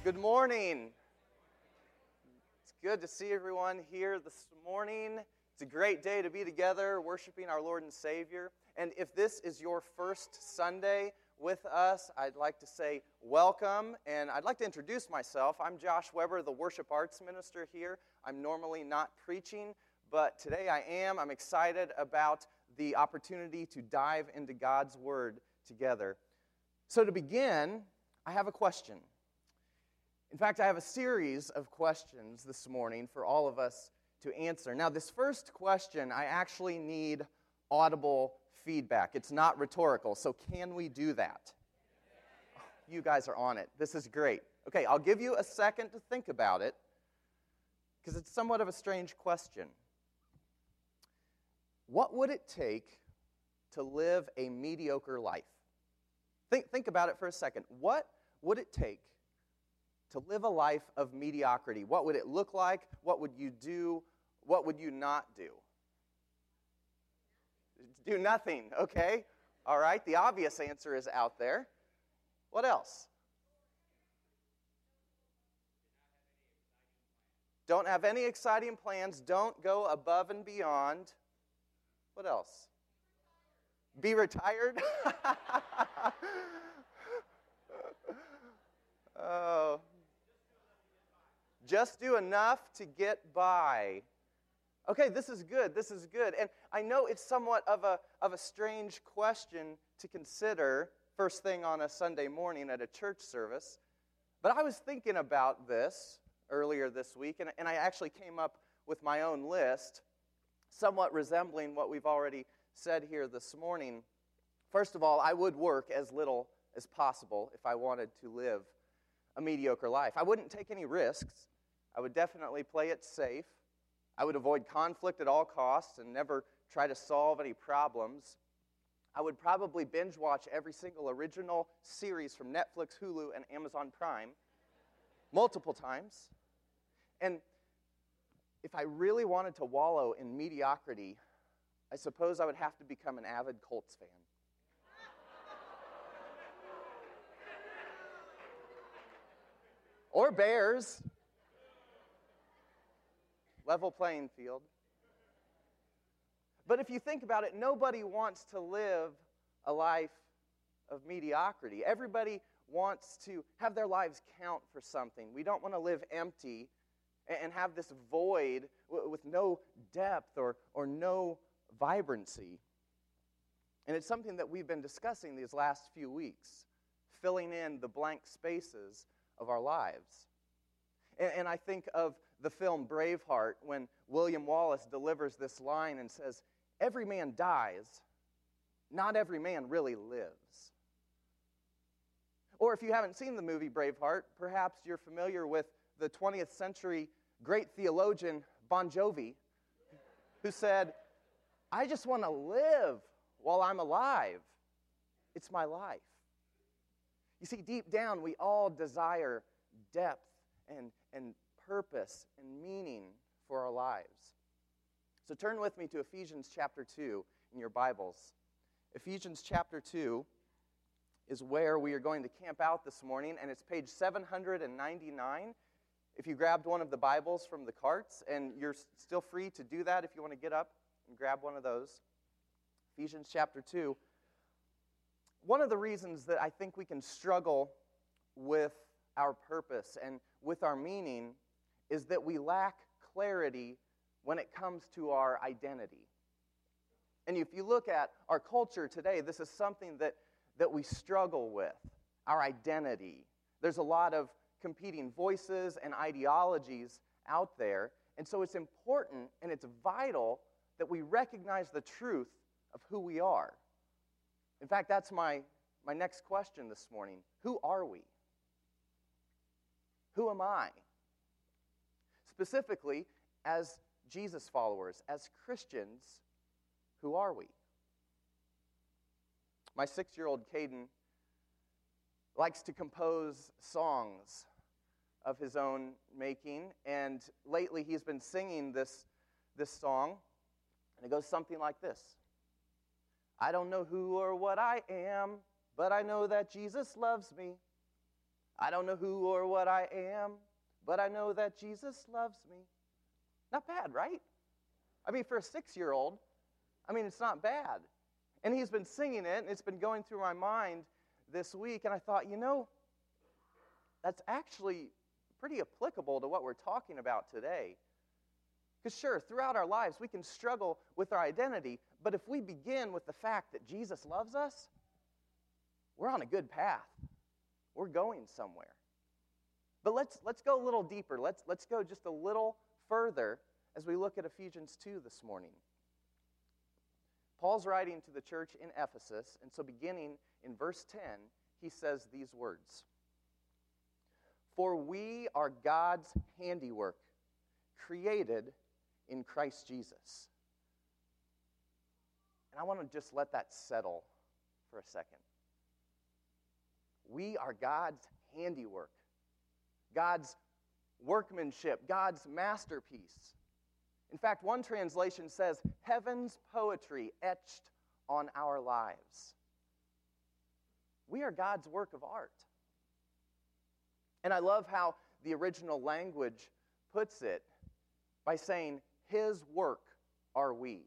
Good morning. It's good to see everyone here this morning. It's a great day to be together worshiping our Lord and Savior. And if this is your first Sunday with us, I'd like to say welcome. And I'd like to introduce myself. I'm Josh Weber, the worship arts minister here. I'm normally not preaching, but today I am. I'm excited about the opportunity to dive into God's Word together. So to begin, I have a question. In fact, I have a series of questions this morning for all of us to answer. Now, this first question, I actually need audible feedback. It's not rhetorical, so can we do that? You guys are on it. This is great. Okay, I'll give you a second to think about it, because it's somewhat of a strange question. What would it take to live a mediocre life? Think about it for a second. What would it take to live a life of mediocrity? What would it look like? What would you do? What would you not do? Do nothing, okay? All right, the obvious answer is out there. What else? Don't have any exciting plans. Don't go above and beyond. What else? Be retired? Oh. Just do enough to get by. Okay, this is good. This is good. And I know it's somewhat of a strange question to consider first thing on a Sunday morning at a church service. But I was thinking about this earlier this week, and I actually came up with my own list, somewhat resembling what we've already said here this morning. First of all, I would work as little as possible if I wanted to live a mediocre life. I wouldn't take any risks. I would definitely play it safe. I would avoid conflict at all costs and never try to solve any problems. I would probably binge watch every single original series from Netflix, Hulu, and Amazon Prime multiple times. And if I really wanted to wallow in mediocrity, I suppose I would have to become an avid Colts fan. Or Bears. Level playing field. But if you think about it, nobody wants to live a life of mediocrity. Everybody wants to have their lives count for something. We don't want to live empty and have this void with no depth or no vibrancy. And it's something that we've been discussing these last few weeks, filling in the blank spaces of our lives. And I think of the film Braveheart when William Wallace delivers this line and says, "Every man dies, not every man really lives." Or if you haven't seen the movie Braveheart, perhaps you're familiar with the 20th century great theologian Bon Jovi, who said, "I just want to live while I'm alive. It's my life." You see, deep down, we all desire depth and purpose and meaning for our lives. So turn with me to Ephesians chapter 2 in your Bibles. Ephesians chapter 2 is where we are going to camp out this morning, and it's page 799. If you grabbed one of the Bibles from the carts, and you're still free to do that if you want to get up and grab one of those. Ephesians chapter 2. One of the reasons that I think we can struggle with our purpose and with our meaning is that we lack clarity when it comes to our identity. And if you look at our culture today, this is something that we struggle with, our identity. There's a lot of competing voices and ideologies out there, and so it's important and it's vital that we recognize the truth of who we are. In fact, that's my next question this morning. Who are we? Who am I? Specifically, as Jesus followers, as Christians, who are we? My 6-year-old Caden likes to compose songs of his own making, and lately he's been singing this song, and it goes something like this. I don't know who or what I am, but I know that Jesus loves me. I don't know who or what I am, but I know that Jesus loves me. Not bad, right? I mean, for a 6-year-old, it's not bad. And he's been singing it, and it's been going through my mind this week, and I thought, that's actually pretty applicable to what we're talking about today. Because sure, throughout our lives, we can struggle with our identity, but if we begin with the fact that Jesus loves us, we're on a good path. We're going somewhere. But let's go a little deeper. Let's go just a little further as we look at Ephesians 2 this morning. Paul's writing to the church in Ephesus, and so beginning in verse 10, he says these words. For we are God's handiwork, created in Christ Jesus. And I want to just let that settle for a second. We are God's handiwork, God's workmanship, God's masterpiece. In fact, one translation says, heaven's poetry etched on our lives. We are God's work of art. And I love how the original language puts it by saying, His work are we.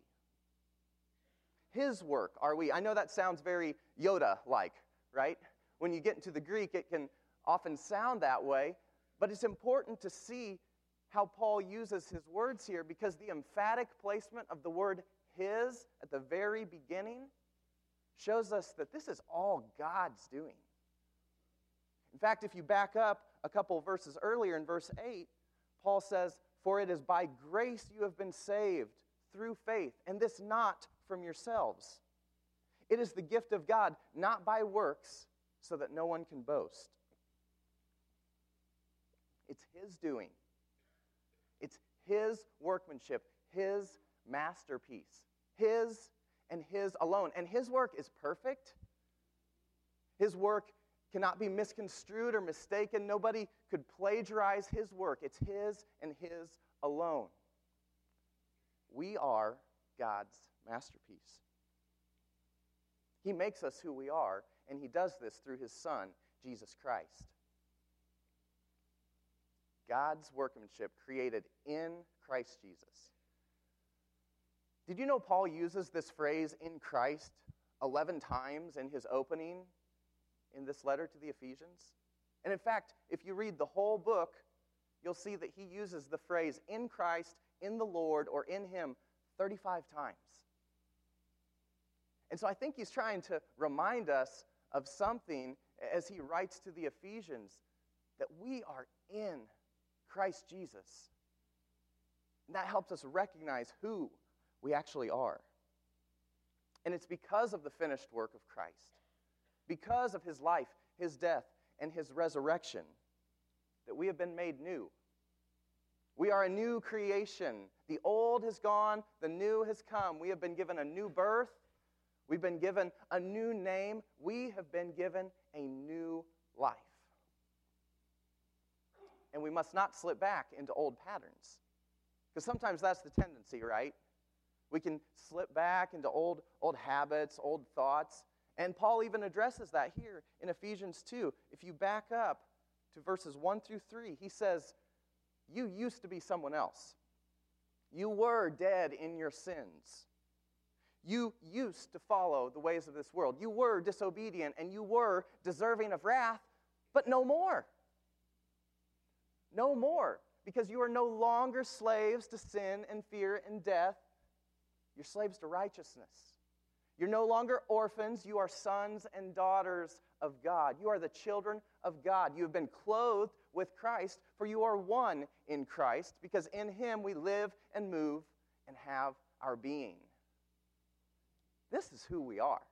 His work are we. I know that sounds very Yoda-like, right? When you get into the Greek, it can often sound that way, but it's important to see how Paul uses his words here, because the emphatic placement of the word his at the very beginning shows us that this is all God's doing. In fact, if you back up a couple of verses earlier in verse 8, Paul says, for it is by grace you have been saved through faith, and this not from yourselves. It is the gift of God, not by works, so that no one can boast. It's His doing. It's His workmanship, His masterpiece, His and His alone. And His work is perfect. His work cannot be misconstrued or mistaken. Nobody could plagiarize His work. It's His and His alone. We are God's masterpiece. He makes us who we are, and He does this through His Son, Jesus Christ. God's workmanship created in Christ Jesus. Did you know Paul uses this phrase, in Christ, 11 times in his opening in this letter to the Ephesians? And in fact, if you read the whole book, you'll see that he uses the phrase, in Christ, in the Lord, or in Him, 35 times. And so I think he's trying to remind us of something as he writes to the Ephesians, that we are in Christ Jesus. And that helps us recognize who we actually are. And it's because of the finished work of Christ, because of His life, His death, and His resurrection, that we have been made new. We are a new creation. The old has gone, the new has come. We have been given a new birth. We've been given a new name. We have been given a new life. And we must not slip back into old patterns. Because sometimes that's the tendency, right? We can slip back into old habits, old thoughts. And Paul even addresses that here in Ephesians 2. If you back up to verses 1 through 3, he says, you used to be someone else. You were dead in your sins. You used to follow the ways of this world. You were disobedient and you were deserving of wrath, but no more. No more, because you are no longer slaves to sin and fear and death. You're slaves to righteousness. You're no longer orphans. You are sons and daughters of God. You are the children of God. You have been clothed with Christ, for you are one in Christ, because in Him we live and move and have our being. This is who we are.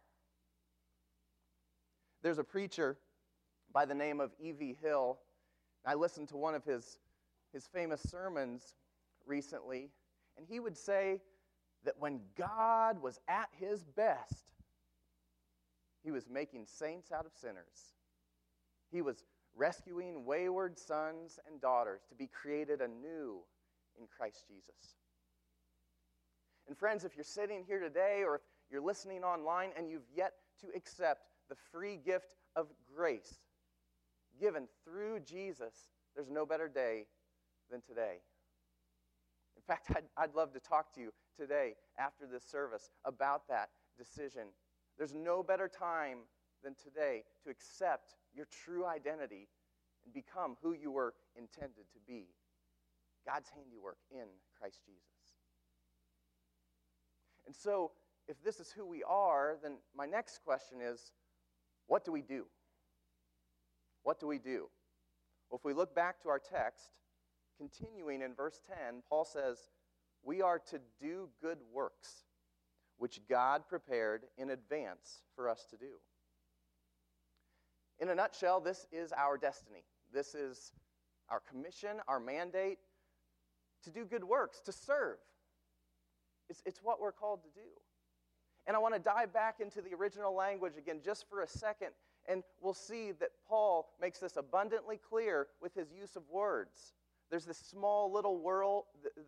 There's a preacher by the name of E.V. Hill. I listened to one of his famous sermons recently, and he would say that when God was at His best, He was making saints out of sinners. He was rescuing wayward sons and daughters to be created anew in Christ Jesus. And friends, if you're sitting here today, or if you're listening online and you've yet to accept the free gift of grace given through Jesus, there's no better day than today. In fact, I'd love to talk to you today after this service about that decision. There's no better time than today to accept your true identity and become who you were intended to be. God's handiwork in Christ Jesus. And so, if this is who we are, then my next question is, what do we do? What do we do? Well, if we look back to our text, continuing in verse 10, Paul says, we are to do good works, which God prepared in advance for us to do. In a nutshell, this is our destiny. This is our commission, our mandate, to do good works, to serve. It's what we're called to do. And I want to dive back into the original language again just for a second, and we'll see that Paul makes this abundantly clear with his use of words. There's this small little word.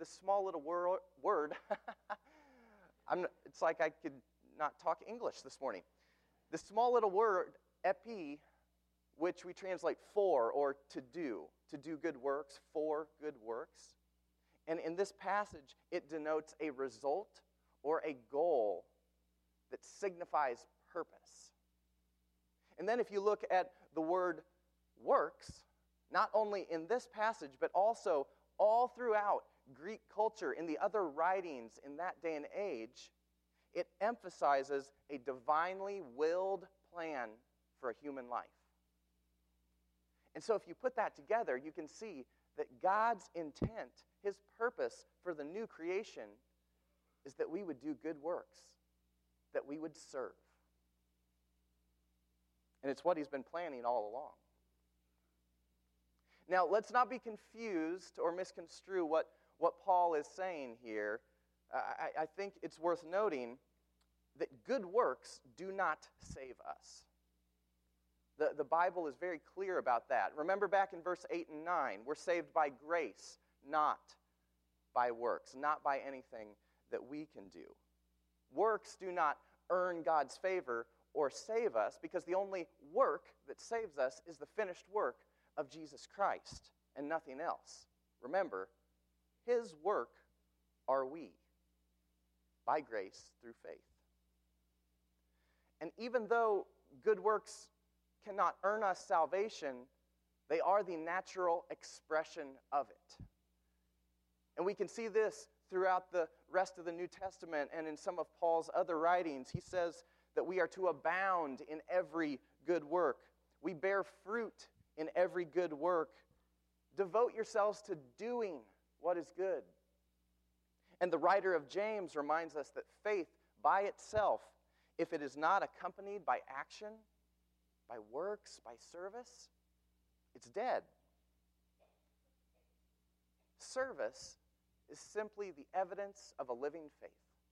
It's like I could not talk English this morning. This small little word, epi, which we translate for or to do good works, for good works. And in this passage, it denotes a result or a goal that signifies purpose. And then if you look at the word works, not only in this passage, but also all throughout Greek culture, in the other writings in that day and age, it emphasizes a divinely willed plan for a human life. And so if you put that together, you can see that God's intent, his purpose for the new creation, is that we would do good works, that we would serve. And it's what he's been planning all along. Now, let's not be confused or misconstrue what Paul is saying here. I think it's worth noting that good works do not save us. The Bible is very clear about that. Remember back in verse 8 and 9, we're saved by grace, not by works, not by anything that we can do. Works do not earn God's favor or save us, because the only work that saves us is the finished work of Jesus Christ and nothing else. Remember, his work are we, by grace through faith. And even though good works cannot earn us salvation, they are the natural expression of it. And we can see this throughout the rest of the New Testament and in some of Paul's other writings. He says that we are to abound in every good work. We bear fruit in every good work. Devote yourselves to doing what is good. And the writer of James reminds us that faith by itself, if it is not accompanied by action, by works, by service, it's dead. Service is simply the evidence of a living faith.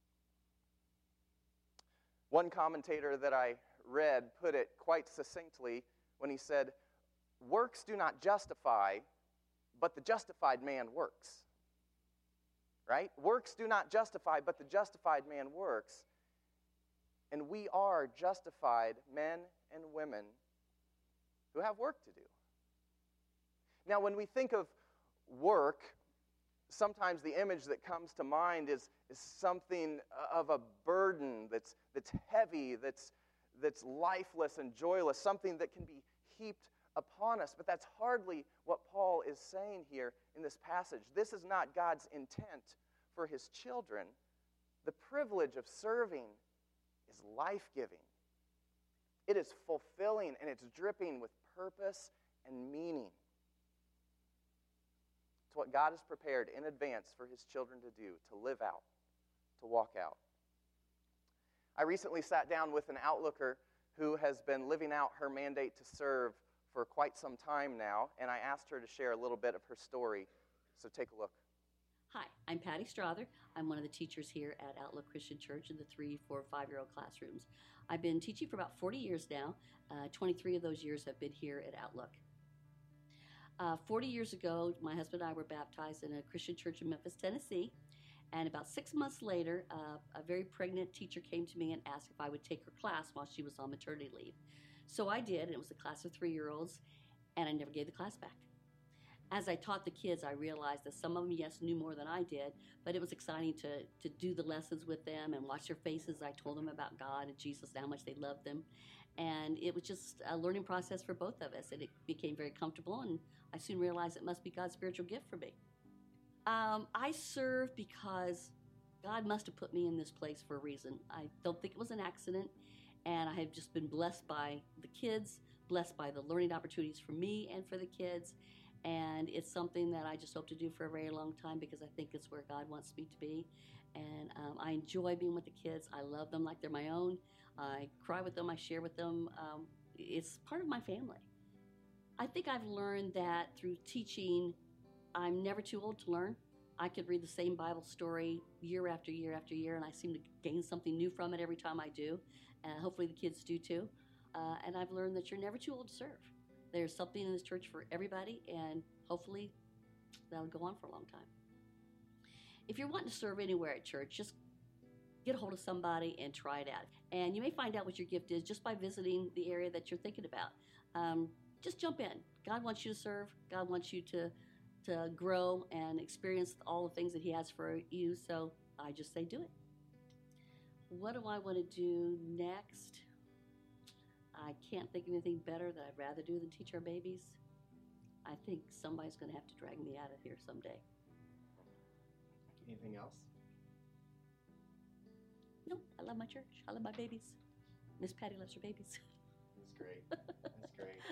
One commentator that I read put it quite succinctly when he said, works do not justify, but the justified man works. Right? Works do not justify, but the justified man works. And we are justified men and women who have work to do. Now, when we think of work, sometimes the image that comes to mind is something of a burden that's heavy, that's lifeless and joyless, something that can be heaped upon us. But that's hardly what Paul is saying here in this passage. This is not God's intent for his children. The privilege of serving is life-giving. It is fulfilling, and it's dripping with purpose and meaning. It's what God has prepared in advance for his children to do, to live out, to walk out. I recently sat down with an outlooker who has been living out her mandate to serve for quite some time now, and I asked her to share a little bit of her story. So take a look. Hi, I'm Patty Strother. I'm one of the teachers here at Outlook Christian Church in the 3, 4, 5-year-old classrooms. I've been teaching for about 40 years now. 23 of those years have been here at Outlook. 40 years ago, my husband and I were baptized in a Christian church in Memphis, Tennessee. And about 6 months later, a very pregnant teacher came to me and asked if I would take her class while she was on maternity leave. So I did, and it was a class of 3-year-olds. and I never gave the class back. As I taught the kids, I realized that some of them, yes, knew more than I did, but it was exciting to do the lessons with them and watch their faces. I told them about God and Jesus and how much they loved them. And it was just a learning process for both of us, and it became very comfortable, and I soon realized it must be God's spiritual gift for me. I serve because God must have put me in this place for a reason. I don't think it was an accident, and I have just been blessed by the kids, blessed by the learning opportunities for me and for the kids, and it's something that I just hope to do for a very long time because I think it's where God wants me to be. And I enjoy being with the kids. I love them like they're my own. I cry with them. I share with them. It's part of my family. I think I've learned that through teaching, I'm never too old to learn. I could read the same Bible story year after year after year, and I seem to gain something new from it every time I do. Hopefully the kids do too. And I've learned that you're never too old to serve. There's something in this church for everybody, and hopefully that'll go on for a long time. If you're wanting to serve anywhere at church, just get a hold of somebody and try it out. And you may find out what your gift is just by visiting the area that you're thinking about. Just jump in. God wants you to serve. God wants you to grow and experience all the things that He has for you. So I just say do it. What do I want to do next? I can't think of anything better that I'd rather do than teach our babies. I think somebody's going to have to drag me out of here someday. Anything else? No, I love my church. I love my babies. Miss Patty loves her babies. That's great. That's great.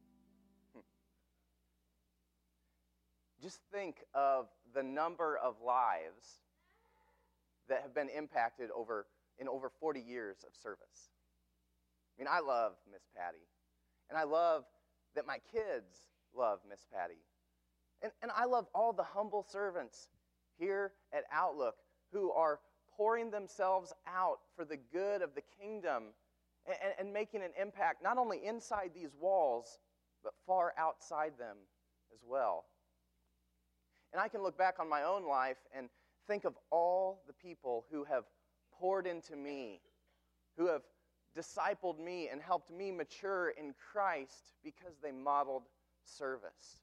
Just think of the number of lives that have been impacted in over 40 years of service. I mean, I love Miss Patty, and I love that my kids love Miss Patty. And I love all the humble servants here at Outlook who are pouring themselves out for the good of the kingdom and making an impact not only inside these walls, but far outside them as well. And I can look back on my own life and think of all the people who have poured into me, who have discipled me and helped me mature in Christ because they modeled service.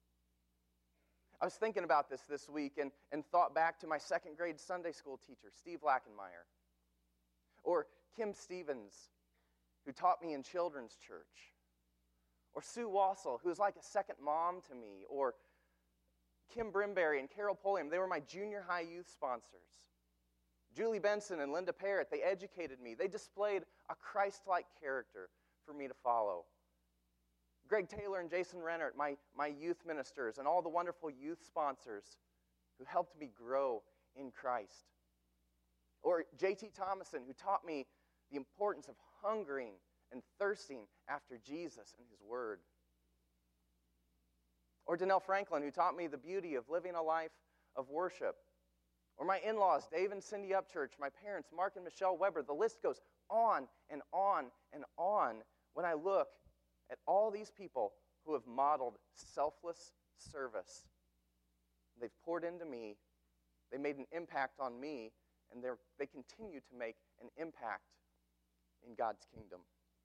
I was thinking about this week and thought back to my second grade Sunday school teacher, Steve Lackenmeyer, or Kim Stevens, who taught me in children's church, or Sue Wassell, who was like a second mom to me, or Kim Brimberry and Carol Polium. They were my junior high youth sponsors. Julie Benson and Linda Parrott, they educated me. They displayed a Christ-like character for me to follow. Greg Taylor and Jason Rennert, my youth ministers, and all the wonderful youth sponsors who helped me grow in Christ. Or J.T. Thomason, who taught me the importance of hungering and thirsting after Jesus and His Word. Or Donnell Franklin, who taught me the beauty of living a life of worship. Or my in-laws, Dave and Cindy Upchurch, my parents, Mark and Michelle Weber. The list goes on and on and on when I look at all these people who have modeled selfless service. They've poured into me, they made an impact on me, and they continue to make an impact in God's kingdom.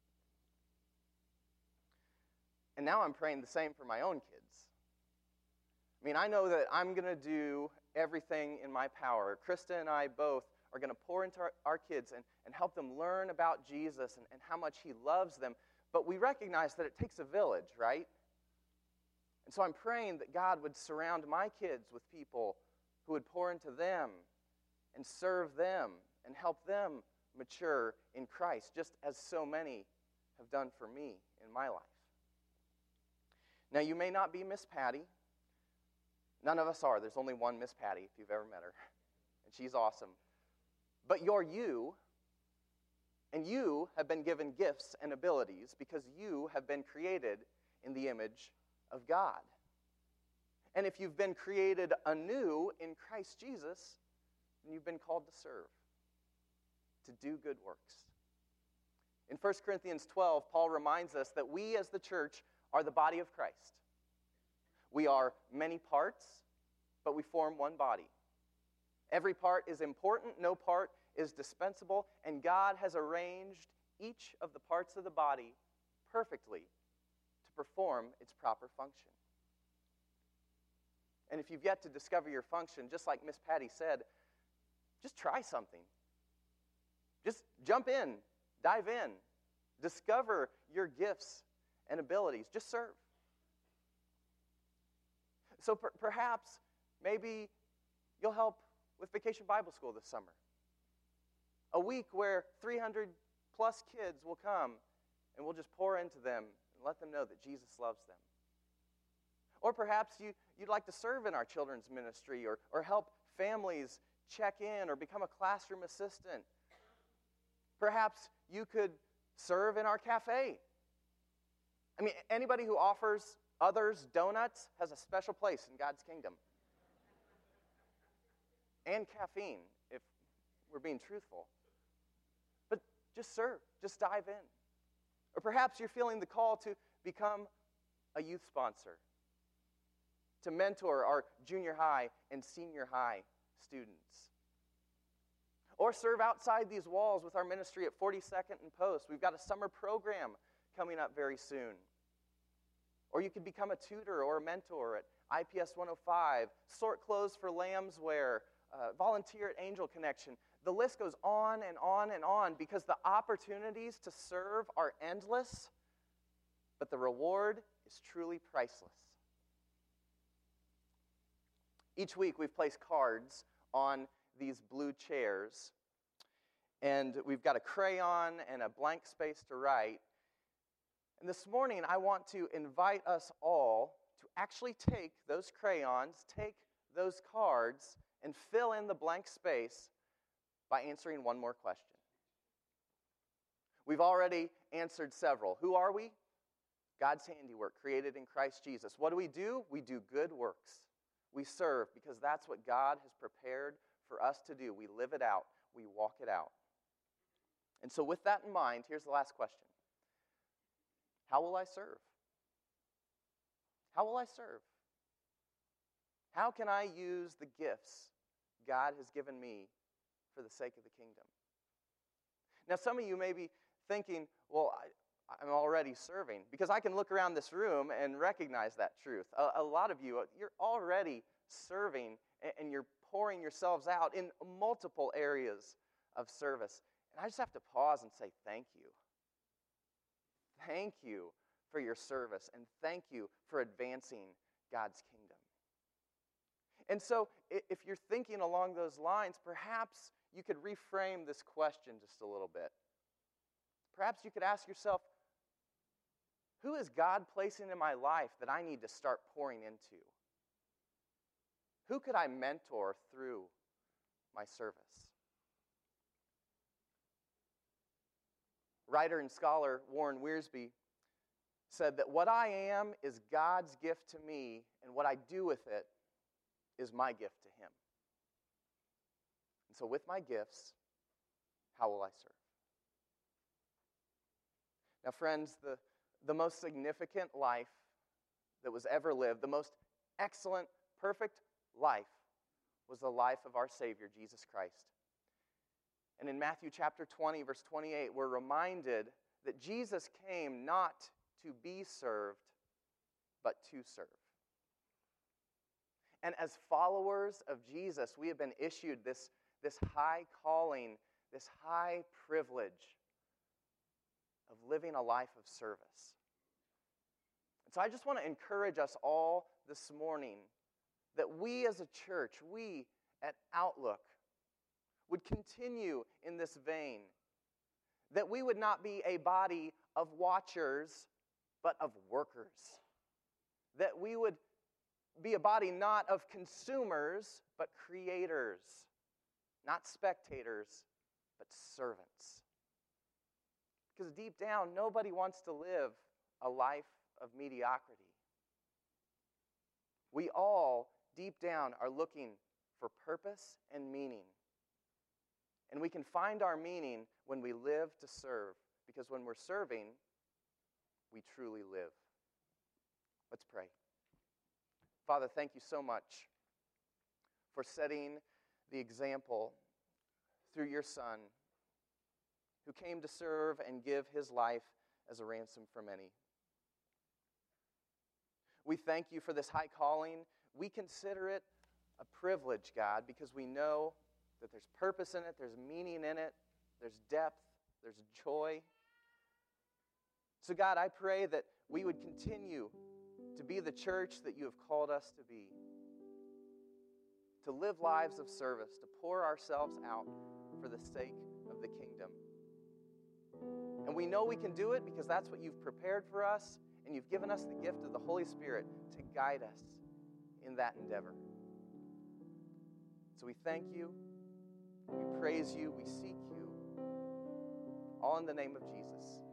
And now I'm praying the same for my own kids. I mean, I know that I'm going to do everything in my power. Krista and I both are going to pour into our kids and help them learn about Jesus and how much He loves them. But we recognize that it takes a village, right? And so I'm praying that God would surround my kids with people who would pour into them and serve them and help them mature in Christ, just as so many have done for me in my life. Now, you may not be Miss Patty. None of us are. There's only one Miss Patty, if you've ever met her. And she's awesome. But you're you, and you have been given gifts and abilities because you have been created in the image of God. And if you've been created anew in Christ Jesus, then you've been called to serve, to do good works. In 1 Corinthians 12, Paul reminds us that we as the church are the body of Christ. We are many parts, but we form one body. Every part is important, no part is dispensable, and God has arranged each of the parts of the body perfectly to perform its proper function. And if you've yet to discover your function, just like Miss Patty said, just try something. Just jump in, dive in, discover your gifts and abilities. Just serve. So perhaps, maybe you'll help with Vacation Bible School this summer. A week where 300 plus kids will come and we'll just pour into them and let them know that Jesus loves them. Or perhaps you'd like to serve in our children's ministry or help families check in or become a classroom assistant. Perhaps you could serve in our cafe. I mean, anybody who offers others donuts has a special place in God's kingdom. And caffeine, if we're being truthful. But just serve, just dive in. Or perhaps you're feeling the call to become a youth sponsor, to mentor our junior high and senior high students. Or serve outside these walls with our ministry at 42nd and Post. We've got a summer program coming up very soon. Or you could become a tutor or a mentor at IPS 105, sort clothes for Lambswear, volunteer at Angel Connection. The list goes on and on and on because the opportunities to serve are endless, but the reward is truly priceless. Each week we've placed cards on these blue chairs, and we've got a crayon and a blank space to write. And this morning I want to invite us all to actually take those crayons, take those cards, and fill in the blank space by answering one more question. We've already answered several. Who are we? God's handiwork, created in Christ Jesus. What do? We do good works. We serve because that's what God has prepared for us to do. We live it out. We walk it out. And so with that in mind, here's the last question. How will I serve? How will I serve? How can I use the gifts God has given me for the sake of the kingdom? Now, some of you may be thinking, well, I'm already serving, because I can look around this room and recognize that truth. A lot of you, you're already serving, and you're pouring yourselves out in multiple areas of service. And I just have to pause and say thank you. Thank you for your service, and thank you for advancing God's kingdom. And so, if you're thinking along those lines, perhaps you could reframe this question just a little bit. Perhaps you could ask yourself, who is God placing in my life that I need to start pouring into? Who could I mentor through my service? Writer and scholar Warren Wiersbe said that what I am is God's gift to me, and what I do with it is my gift to him. And so with my gifts, how will I serve? Now, friends, the most significant life that was ever lived, the most excellent, perfect life, was the life of our Savior, Jesus Christ. And in Matthew chapter 20, verse 28, we're reminded that Jesus came not to be served, but to serve. And as followers of Jesus, we have been issued this high calling, this high privilege of living a life of service. And so I just want to encourage us all this morning that we as a church, we at Outlook, would continue in this vein, that we would not be a body of watchers, but of workers, that we would be a body not of consumers, but creators, not spectators, but servants. Because deep down, nobody wants to live a life of mediocrity. We all, deep down, are looking for purpose and meaning. And we can find our meaning when we live to serve, because when we're serving, we truly live. Let's pray. Father, thank you so much for setting the example through your Son, who came to serve and give his life as a ransom for many. We thank you for this high calling. We consider it a privilege, God, because we know that there's purpose in it, there's meaning in it, there's depth, there's joy. So God, I pray that we would continue to be the church that you have called us to be, to live lives of service, to pour ourselves out for the sake of the kingdom. And we know we can do it because that's what you've prepared for us, and you've given us the gift of the Holy Spirit to guide us in that endeavor. So we thank you, we praise you, we seek you, all in the name of Jesus.